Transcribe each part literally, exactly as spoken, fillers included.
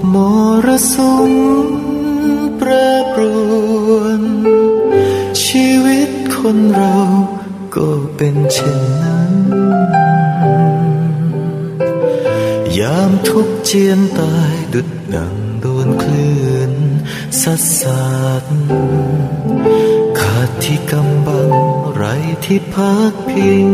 มรสุมแปรปรวนชีวิตคนเราก็เป็นเช่นนั้นยามทุกข์เจียนตายดุจดังโดนคลื่นซัดสาดขาดที่กำบังไรที่พักพิง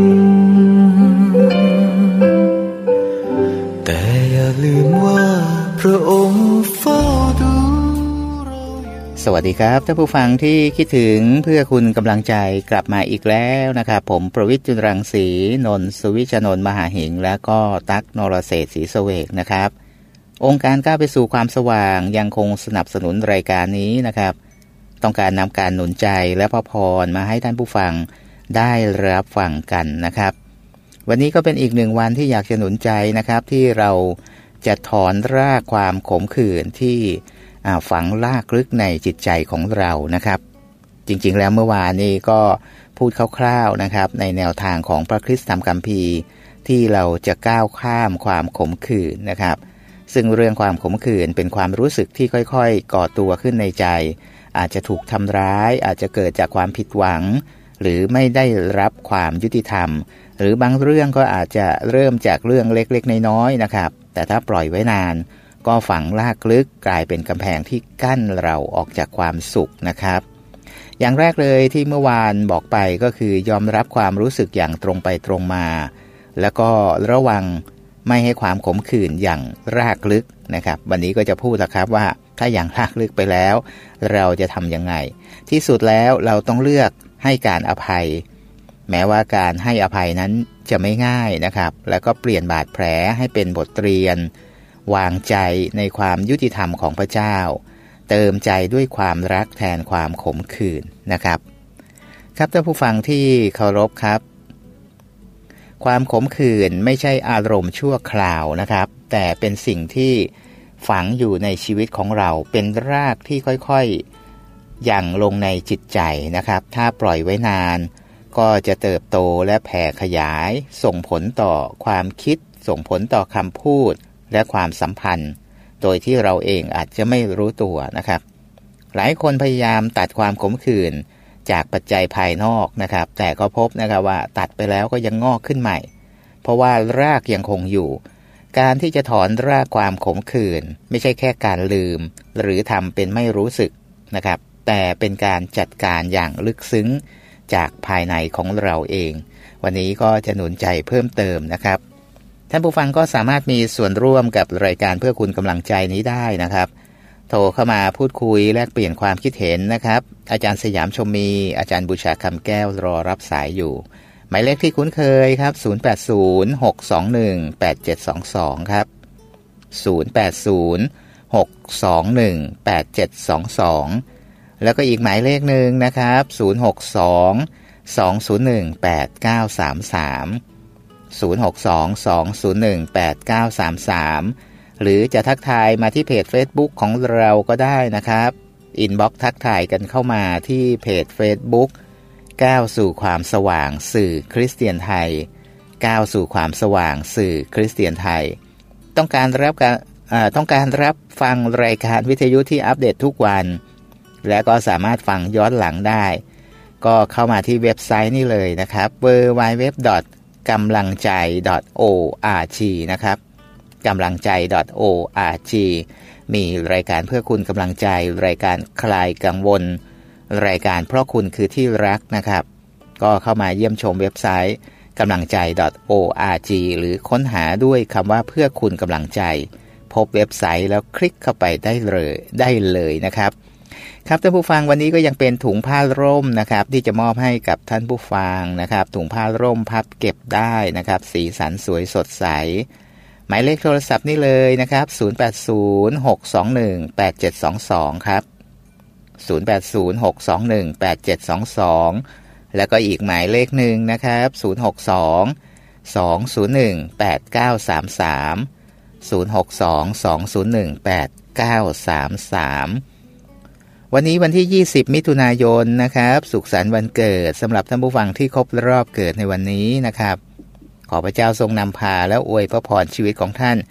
แต่อย่าลืมว่าพระองค์เฝ้าดูเราสวัสดีครับท่านผู้ฟังที่คิดถึงเพื่อคุณกำลังใจกลับมาอีกแล้วนะครับผมประวิตร จุลรังสีนนท์สุวิชนนท์มหาหิงและก็ตั๊กนรเศรษฐ์ศรีเสวกนะครับองค์การก้าวไปสู่ความสว่างยังคงสนับสนุนรายการนี้นะครับต้องการนำการหนุนใจและพระพรมาให้ท่านผู้ฟังได้รับฟังกันนะครับวันนี้ก็เป็นอีกหนึ่งวันที่อยากจะหนุนใจนะครับที่เราจะถอนรากความขมขื่นที่ฝังลากลึกในจิตใจของเรานะครับจริงๆแล้วเมื่อวานนี้ก็พูดคร่าวๆนะครับในแนวทางของพระคริสตธรรมคัมภีร์ที่เราจะก้าวข้ามความขมขื่นนะครับซึ่งเรื่องความขมขื่นเป็นความรู้สึกที่ค่อยๆก่อตัวขึ้นในใจอาจจะถูกทำร้ายอาจจะเกิดจากความผิดหวังหรือไม่ได้รับความยุติธรรมหรือบางเรื่องก็อาจจะเริ่มจากเรื่องเล็กๆน้อยๆนะครับแต่ถ้าปล่อยไว้นานก็ฝังลากลึกกลายเป็นกำแพงที่กั้นเราออกจากความสุขนะครับอย่างแรกเลยที่เมื่อวานบอกไปก็คือยอมรับความรู้สึกอย่างตรงไปตรงมาแล้วก็ระวังไม่ให้ความขมขื่นอย่างรากลึกนะครับวันนี้ก็จะพูดนะครับว่าถ้าอย่างรากลึกไปแล้วเราจะทำยังไงที่สุดแล้วเราต้องเลือกให้การอภัยแม้ว่าการให้อภัยนั้นจะไม่ง่ายนะครับแล้วก็เปลี่ยนบาดแผลให้เป็นบทเรียนวางใจในความยุติธรรมของพระเจ้าเติมใจด้วยความรักแทนความขมขื่นนะครับครับท่านผู้ฟังที่เคารพครับความขมขื่นไม่ใช่อารมณ์ชั่วคราวนะครับแต่เป็นสิ่งที่ฝังอยู่ในชีวิตของเราเป็นรากที่ค่อยๆหยั่งลงในจิตใจนะครับถ้าปล่อยไว้นานก็จะเติบโตและแผ่ขยายส่งผลต่อความคิดส่งผลต่อคำพูดและความสัมพันธ์โดยที่เราเองอาจจะไม่รู้ตัวนะครับหลายคนพยายามตัดความขมขื่นจากปัจจัยภายนอกนะครับแต่ก็พบนะครับว่าตัดไปแล้วก็ยังงอกขึ้นใหม่เพราะว่ารากยังคงอยู่การที่จะถอนรากความขมขื่นไม่ใช่แค่การลืมหรือทำเป็นไม่รู้สึกนะครับแต่เป็นการจัดการอย่างลึกซึ้งจากภายในของเราเองวันนี้ก็จะหนุนใจเพิ่มเติมนะครับท่านผู้ฟังก็สามารถมีส่วนร่วมกับรายการเพื่อคุณกำลังใจนี้ได้นะครับโทรเข้ามาพูดคุยแลกเปลี่ยนความคิดเห็นนะครับอาจารย์สยามชมมีอาจารย์บูชาคำแก้วรอรับสายอยู่หมายเลขที่คุ้นเคยครับศูนย์ แปด ศูนย์ หก สอง หนึ่ง แปด เจ็ด สอง สองครับศูนย์ แปด ศูนย์ หก สอง หนึ่ง แปด เจ็ด สอง สองแล้วก็อีกหมายเลขหนึ่งนะครับศูนย์ หก สอง สอง ศูนย์ หนึ่ง แปด เก้า สาม สามศูนย์ หก สอง สอง ศูนย์ หนึ่ง แปด เก้า สาม สามหรือจะทักทายมาที่เพจ Facebook ของเราก็ได้นะครับอินบ็อกซ์ทักทายกันเข้ามาที่เพจ Facebook ก้าวสู่ความสว่างสื่อคริสเตียนไทยก้าวสู่ความสว่างสื่อคริสเตียนไทยต้องการรับการต้องการรับฟังรายการวิทยุที่อัปเดตทุกวันและก็สามารถฟังย้อนหลังได้ก็เข้ามาที่เว็บไซต์นี่เลยนะครับ ดับเบิลยู ดับเบิลยู ดับเบิลยู ดอท กำลังใจ ดอท โอ อาร์ จี นะครับกำลังใจ ดอท โอ อาร์ จี มีรายการเพื่อคุณกำลังใจรายการคลายกังวลรายการเพราะคุณคือที่รักนะครับก็เข้ามาเยี่ยมชมเว็บไซต์กำลังใจ ดอท โอ อาร์ จี หรือค้นหาด้วยคำว่าเพื่อคุณกำลังใจพบเว็บไซต์แล้วคลิกเข้าไปได้เลยได้เลยนะครับครับท่านผู้ฟังวันนี้ก็ยังเป็นถุงผ้าร่มนะครับที่จะมอบให้กับท่านผู้ฟังนะครับถุงผ้าร่มพับเก็บได้นะครับสีสันสวยสดใสหมายเลขโทรศัพท์นี่เลยนะครับศูนย์ แปด ศูนย์ หก สอง หนึ่ง แปด เจ็ด สอง สองครับศูนย์ แปด ศูนย์ หก สอง หนึ่ง แปด เจ็ด สอง สองแล้วก็อีกหมายเลขหนึ่งนะครับศูนย์ หก สอง สอง ศูนย์ หนึ่ง แปด เก้า สาม สามศูนย์ หก สอง สอง ศูนย์ หนึ่ง แปด เก้า สาม สามวันนี้วันที่ยี่สิบมิถุนายนนะครับสุขสันต์วันเกิดสำหรับท่านผู้ฟังที่ครบรอบเกิดในวันนี้นะครับขอพระเจ้าทรงนำพาและอวยพระพรชีวิตของท่าน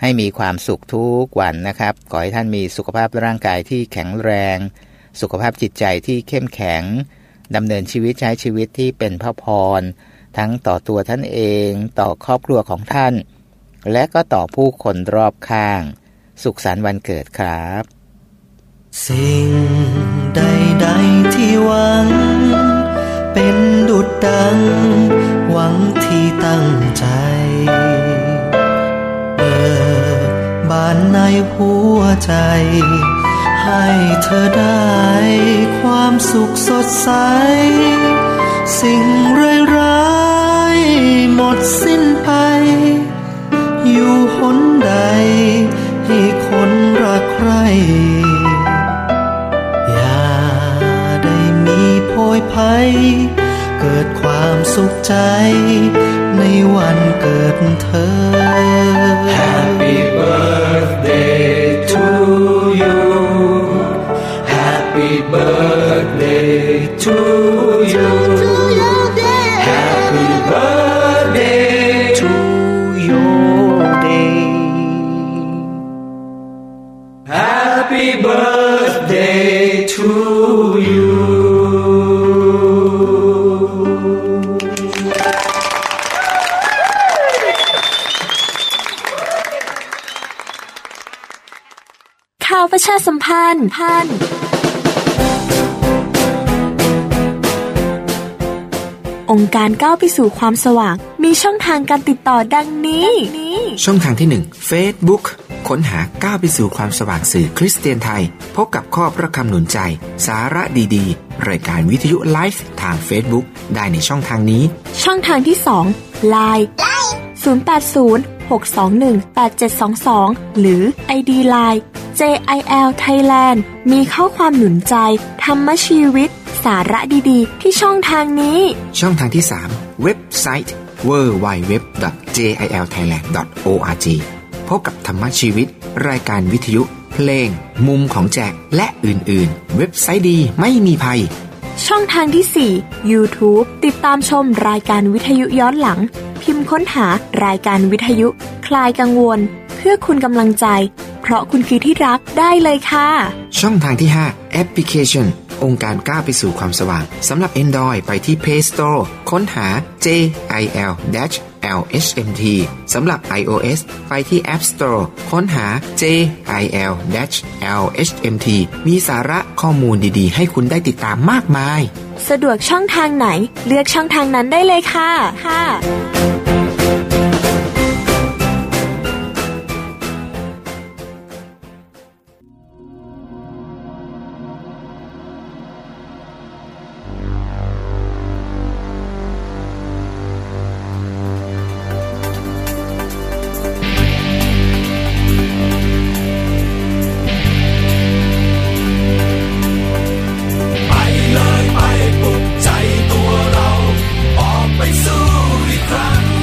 ให้มีความสุขทุกวันนะครับขอให้ท่านมีสุขภาพร่างกายที่แข็งแรงสุขภาพจิตใจที่เข้มแข็งดำเนินชีวิตใช้ชีวิตที่เป็นพระพรทั้งต่อตัวท่านเองต่อครอบครัวของท่านและก็ต่อผู้คนรอบข้างสุขสันต์วันเกิดครับสิ่งใดๆที่หวังเป็นดุจดังหวังที่ตั้งใจเปิดบานในหัวใจให้เธอได้ความสุขสดใสสิ่งร้ายๆหมดสิ้นไปอยู่หนใดให้คนรักใครอย่าได้มีโพยภัยเกิดความสุขใจในวันเกิดเธอ Happy birthday to you Happy birthday to you Happy birthday to your day Happy birthday to you ข่าวประชาสัมพันธ์พันองค์การก้าวไปสู่ความสว่างมีช่องทางการติดต่อดังนี้ช่องทางที่หนึ่ง Facebook ค้นหาก้าวไปสู่ความสว่างสื่อคริสเตียนไทยพบกับข้อพระคำหนุนใจสาระดีๆรายการวิทยุไลฟ์ทาง Facebook ได้ในช่องทางนี้ช่องทางที่สอง ไลน์ ศูนย์ แปด ศูนย์ หก สอง หนึ่ง แปด เจ็ด สอง สอง หรือ ไอ ดี ไลน์ เจ ไอ แอล Thailand มีข้อความหนุนใจธรรมชีวิตสาระดีๆที่ช่องทางนี้ช่องทางที่สามเว็บไซต์ ดับเบิลยู ดับเบิลยู ดับเบิลยู ดอท เจ ไอ แอล ไทยแลนด์ ดอท โอ อาร์ จี พบกับธรรมชีวิตรายการวิทยุเพลงมุมของแจกและอื่นๆเว็บไซต์ดีไม่มีภัยช่องทางที่สี่ YouTube ติดตามชมรายการวิทยุย้อนหลังพิมพ์ค้นหารายการวิทยุคลายกังวลเพื่อคุณกำลังใจเพราะคุณคือที่รักได้เลยค่ะช่องทางที่ห้าแอปพลิเคชันองค์การก้าวไปสู่ความสว่างสำหรับ Android ไปที่ Play Store ค้นหา เจ ไอ แอล แอล เอช เอ็ม ที สำหรับ iOS ไปที่ App Store ค้นหา เจ ไอ แอล แอล เอช เอ็ม ที มีสาระข้อมูลดีๆให้คุณได้ติดตามมากมายสะดวกช่องทางไหนเลือกช่องทางนั้นได้เลยค่ะค่ะไปสู้อีกครั้ง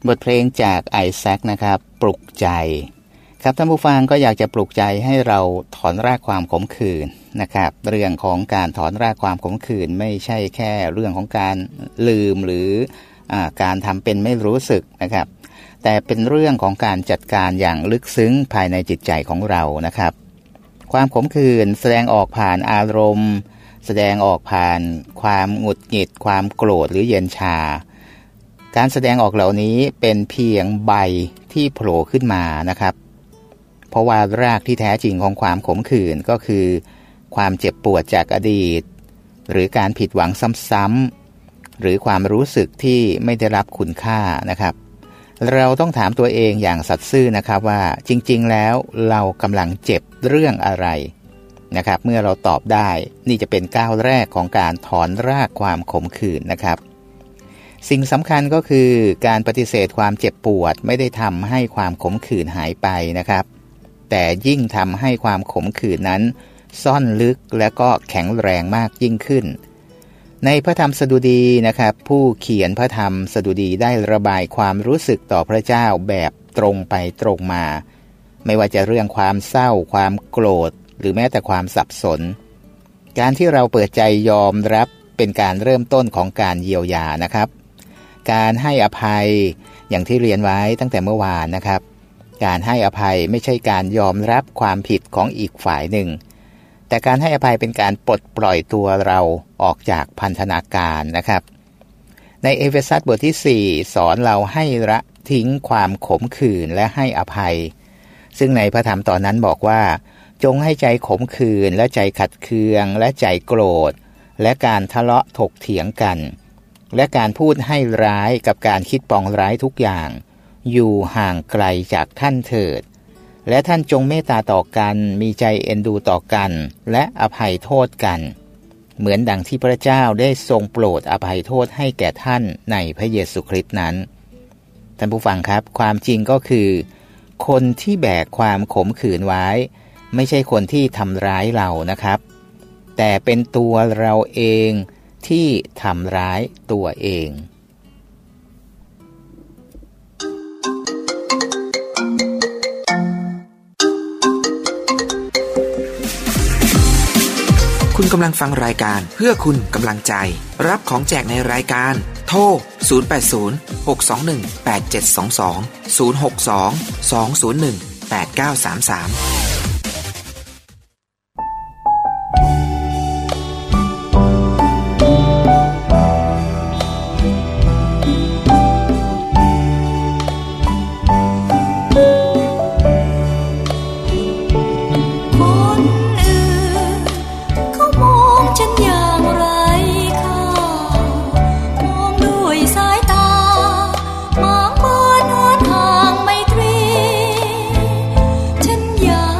บทเพลงจากไอแซคนะครับปลุกใจครับท่านผู้ฟังก็อยากจะปลุกใจให้เราถอนรากความขมขื่นนะครับเรื่องของการถอนรากความขมขื่นไม่ใช่แค่เรื่องของการลืมหรืออ่าการทำเป็นไม่รู้สึกนะครับแต่เป็นเรื่องของการจัดการอย่างลึกซึ้งภายในจิตใจของเรานะครับความขมขื่นแสดงออกผ่านอารมณ์แสดงออกผ่านความหงุดหงิดความโกรธหรือเย็นชาการแสดงออกเหล่านี้เป็นเพียงใบที่โผล่ขึ้นมานะครับเพราะว่ารากที่แท้จริงของความขมขื่นก็คือความเจ็บปวดจากอดีตหรือการผิดหวังซ้ำๆหรือความรู้สึกที่ไม่ได้รับคุณค่านะครับเราต้องถามตัวเองอย่างสัตย์ซื่อนะครับว่าจริงๆแล้วเรากำลังเจ็บเรื่องอะไรนะครับเมื่อเราตอบได้นี่จะเป็นก้าวแรกของการถอนรากความขมขื่นนะครับสิ่งสำคัญก็คือการปฏิเสธความเจ็บปวดไม่ได้ทำให้ความขมขื่นหายไปนะครับแต่ยิ่งทำให้ความขมขื่นนั้นซ่อนลึกและก็แข็งแรงมากยิ่งขึ้นในพระธรรมสดุดีนะครับผู้เขียนพระธรรมสดุดีได้ระบายความรู้สึกต่อพระเจ้าแบบตรงไปตรงมาไม่ว่าจะเรื่องความเศร้าความโกรธหรือแม้แต่ความสับสนการที่เราเปิดใจยอมรับเป็นการเริ่มต้นของการเยียวยานะครับการให้อภัยอย่างที่เรียนไว้ตั้งแต่เมื่อวานนะครับการให้อภัยไม่ใช่การยอมรับความผิดของอีกฝ่ายหนึ่งแต่การให้อภัยเป็นการปลดปล่อยตัวเราออกจากพันธนาการนะครับในเอเฟซัสบทที่สี่สอนเราให้ละทิ้งความขมขื่นและให้อภัยซึ่งในพระธรรมตอนนั้นบอกว่าจงให้ใจขมขื่นและใจขัดเคืองและใจโกรธและการทะเลาะถกเถียงกันและการพูดให้ร้ายกับการคิดปองร้ายทุกอย่างอยู่ห่างไกลจากท่านเถิดและท่านจงเมตตาต่อกันมีใจเอ็นดูต่อกันและอภัยโทษกันเหมือนดังที่พระเจ้าได้ทรงโปรดอภัยโทษให้แก่ท่านในพระเยซูคริสต์นั้นท่านผู้ฟังครับความจริงก็คือคนที่แบกความขมขื่นไว้ไม่ใช่คนที่ทำร้ายเรานะครับแต่เป็นตัวเราเองที่ทำร้ายตัวเองคุณกำลังฟังรายการเพื่อคุณกำลังใจรับของแจกในรายการโทรศูนย์ แปด ศูนย์ หก สอง หนึ่ง แปด เจ็ด สอง สอง ศูนย์ หก สอง สอง ศูนย์ หนึ่ง แปด เก้า สาม สามฉันอยาก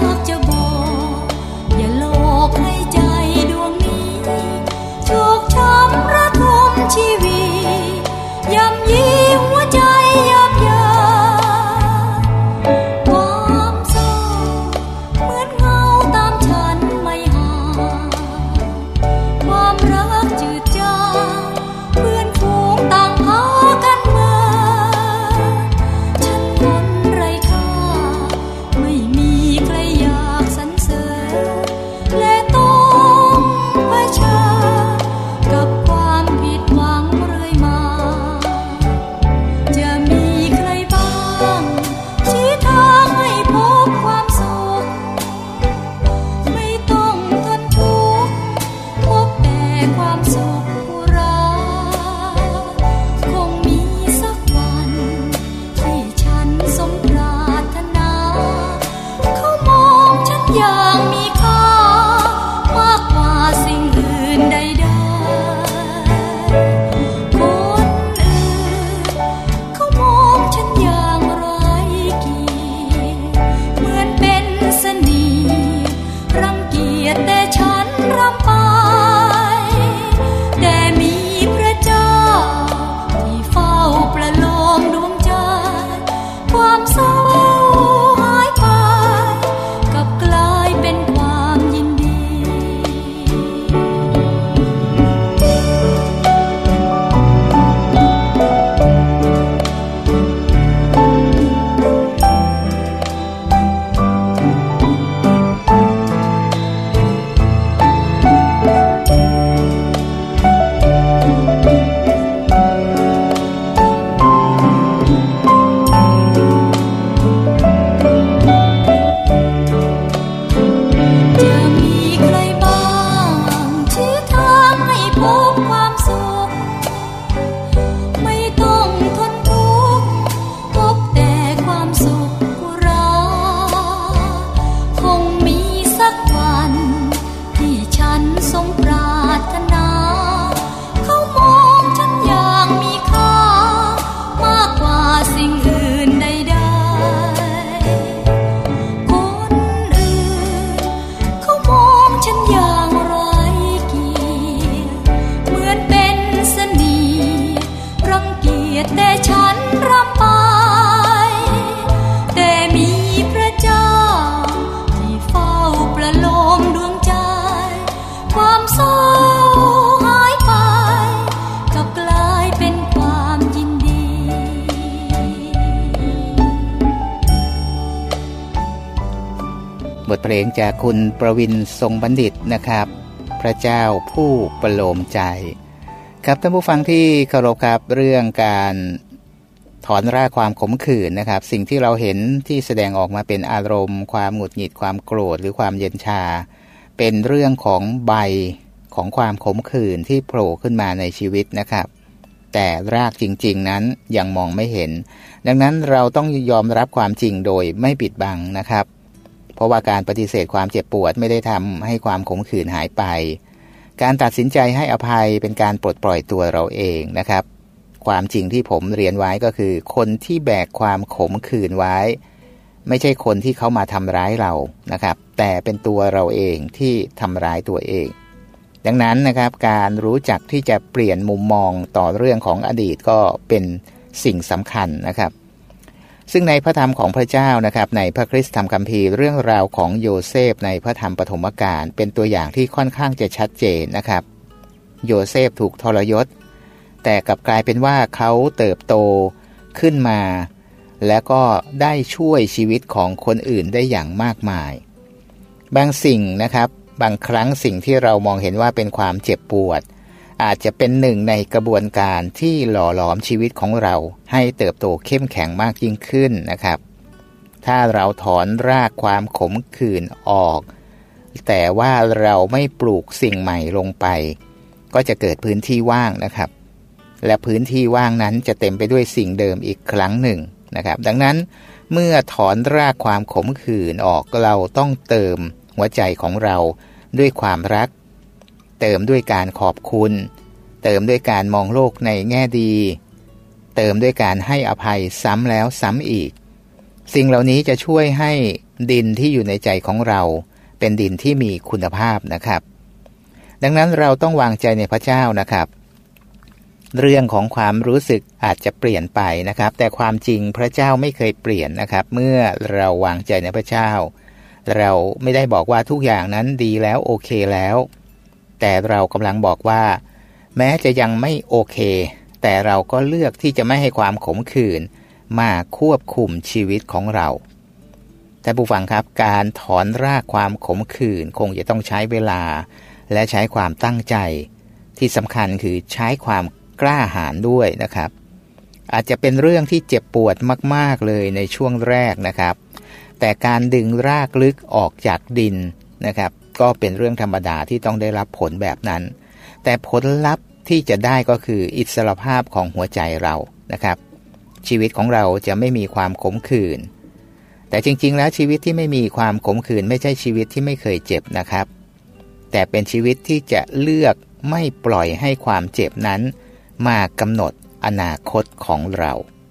ทเพลงจากคุณประวินทรงบัณฑิตนะครับพระเจ้าผู้ประโลมใจครับท่านผู้ฟังที่เคารพครับเรื่องการถอนรากความขมขื่นนะครับสิ่งที่เราเห็นที่แสดงออกมาเป็นอารมณ์ความหงุดหงิดความโกรธหรือความเย็นชาเป็นเรื่องของใบของความขมขื่นที่โผล่ขึ้นมาในชีวิตนะครับแต่รากจริงๆนั้นยังมองไม่เห็นดังนั้นเราต้องยอมรับความจริงโดยไม่ปิดบังนะครับเพราะว่าการปฏิเสธความเจ็บปวดไม่ได้ทำให้ความขมขื่นหายไปการตัดสินใจให้อภัยเป็นการปลดปล่อยตัวเราเองนะครับความจริงที่ผมเรียนไว้ก็คือคนที่แบกความขมขื่นไว้ไม่ใช่คนที่เขามาทำร้ายเรานะครับแต่เป็นตัวเราเองที่ทำร้ายตัวเองดังนั้นนะครับการรู้จักที่จะเปลี่ยนมุมมองต่อเรื่องของอดีตก็เป็นสิ่งสำคัญนะครับซึ่งในพระธรรมของพระเจ้านะครับในพระคริสตธรรมคัมภีร์เรื่องราวของโยเซฟในพระธรรมปฐมกาลเป็นตัวอย่างที่ค่อนข้างจะชัดเจนนะครับโยเซฟถูกทรยศแต่กลับกลายเป็นว่าเขาเติบโตขึ้นมาแล้วก็ได้ช่วยชีวิตของคนอื่นได้อย่างมากมายบางสิ่งนะครับบางครั้งสิ่งที่เรามองเห็นว่าเป็นความเจ็บปวดอาจจะเป็นหนึ่งในกระบวนการที่หล่อหลอมชีวิตของเราให้เติบโตเข้มแข็งมากยิ่งขึ้นนะครับถ้าเราถอนรากความขมขื่นออกแต่ว่าเราไม่ปลูกสิ่งใหม่ลงไปก็จะเกิดพื้นที่ว่างนะครับและพื้นที่ว่างนั้นจะเต็มไปด้วยสิ่งเดิมอีกครั้งหนึ่งนะครับดังนั้นเมื่อถอนรากความขมขื่นออกเราต้องเติมหัวใจของเราด้วยความรักเติมด้วยการขอบคุณเติมด้วยการมองโลกในแง่ดีเติมด้วยการให้อภัยซ้ำแล้วซ้ำอีกสิ่งเหล่านี้จะช่วยให้ดินที่อยู่ในใจของเราเป็นดินที่มีคุณภาพนะครับดังนั้นเราต้องวางใจในพระเจ้านะครับเรื่องของความรู้สึกอาจจะเปลี่ยนไปนะครับแต่ความจริงพระเจ้าไม่เคยเปลี่ยนนะครับเมื่อเราวางใจในพระเจ้าเราไม่ได้บอกว่าทุกอย่างนั้นดีแล้วโอเคแล้วแต่เรากำลังบอกว่าแม้จะยังไม่โอเคแต่เราก็เลือกที่จะไม่ให้ความขมขื่นมาควบคุมชีวิตของเราแต่ผู้ฟังครับการถอนรากความขมขื่นคงจะต้องใช้เวลาและใช้ความตั้งใจที่สำคัญคือใช้ความกล้าหาญด้วยนะครับอาจจะเป็นเรื่องที่เจ็บปวดมากๆเลยในช่วงแรกนะครับแต่การดึงรากลึกออกจากดินนะครับก็เป็นเรื่องธรรมดาที่ต้องได้รับผลแบบนั้นแต่ผลลัพธ์ที่จะได้ก็คืออิสรภาพของหัวใจเรานะครับชีวิตของเราจะไม่มีความขมขื่นแต่จริงๆแล้วชีวิตที่ไม่มีความขมขื่นไม่ใช่ชีวิตที่ไม่เคยเจ็บนะครับแต่เป็นชีวิตที่จะเลือกไม่ปล่อยให้ความเจ็บนั้นมากำหนดอนาคตของเรา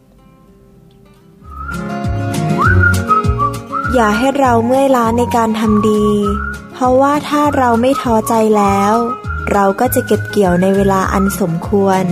อย่าให้เราเมื่อยล้าในการทำดีเพราะว่าถ้าเราไม่ท้อใจแล้วเราก็จะเก็บเกี่ยวในเวลาอันสมควร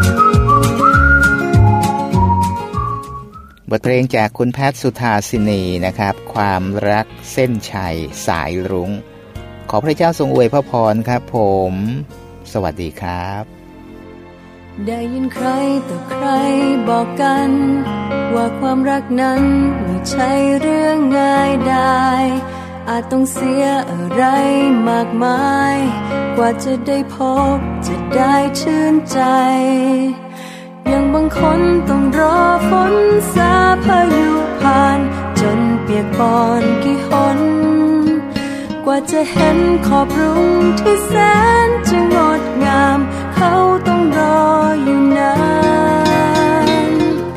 บทเพลงจากคุณแพทย์สุธาสินีนะครับความรักเส้นชัยสายรุ้งขอพระเจ้าทรงอวยพระพรครับผมสวัสดีครับได้ยินใครต่อใครบอกกันว่าความรักนั้นไม่ใช่เรื่องง่ายได้อาจต้องเสียอะไรมากมายกว่าจะได้พบจะได้ชื่นใจอย่างบางคนต้องรอฝนสาพายุผ่านจนเปียกปอนกี่หนกว่าจะเห็นขอบรุ่งที่แสนจะงดงามเขาต้องรออยู่นาน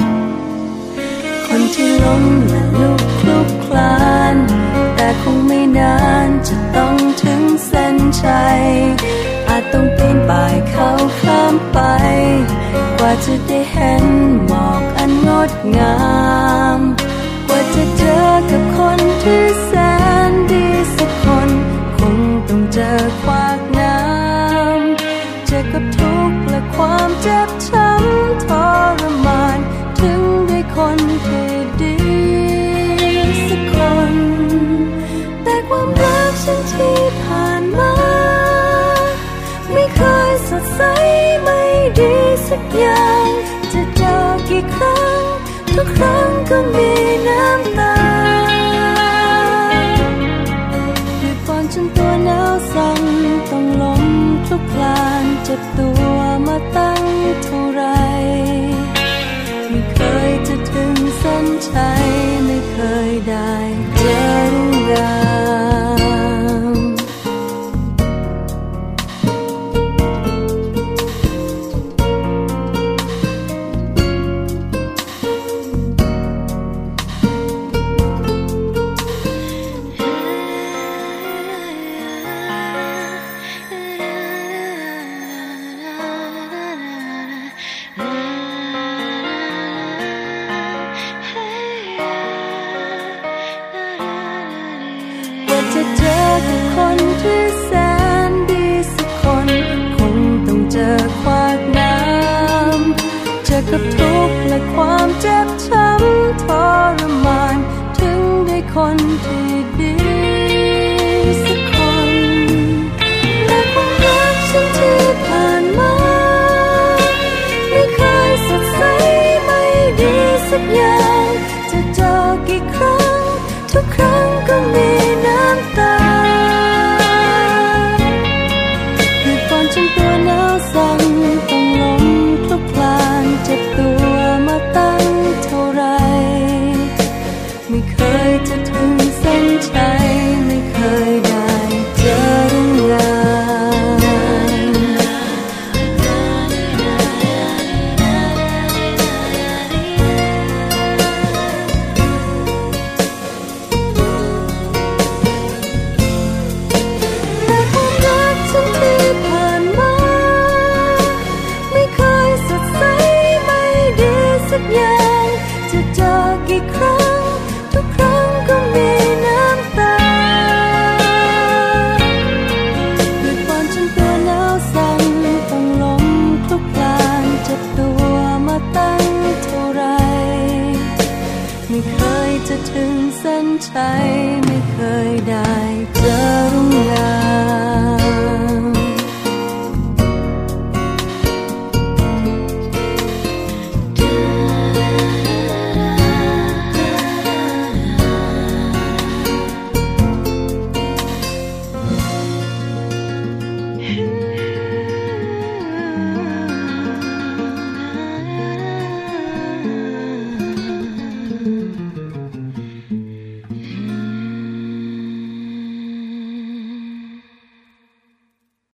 คนที่ล้มและลุกคลุกคลานแต่คงไม่นานจะต้องถึงเส้นชัยอาจต้องปีนป่ายเขาข้ามไปกว่าจะได้เห็นหมอกอันงดงามกว่าจะเจอกับคนที่แสนดีสักคนคงต้องเจอขวากน้ำเจอกับทุกข์และความเจ็บช้ำทรมานถึงได้คนที่ดีสักคนแต่ความรักฉันที่ผ่านมาไม่เคยสดใสไม่ดีสักอย่างจะเจอกี่ครั้งทุกครั้งก็มีน้ำตาอกับทุกข์และความเจ็บช้ำทรมานถึงได้คนที่ดีสักคนและความรักฉันที่ผ่านมาไม่เคยสดใสไม่ดีสักอย่างจะเจอกี่ครั้งทุกครั้งก็มีน้ำตาเหตุผลฉันตัวหนาวสั่นต้องล้มคลุกคลานเจ็บตัวมาตั้งเท่าไรไม่เคยจะถึงเส้นชัยไม่เคยได้เจอเรื่องงานแต่ความรักฉันที่ผ่านมาไม่เคยสดใสไม่ดีสักอย่างจะเจอกี่ครั้งทุกครั้งก็มีน้ำตาเหตุผลฉันตัวหนาวสั่นต้องล้มคลุกคลานเจ็บตัวมาตั้งเท่าไรไม่เคยจะถึงเส้นชัยไม่เคยได้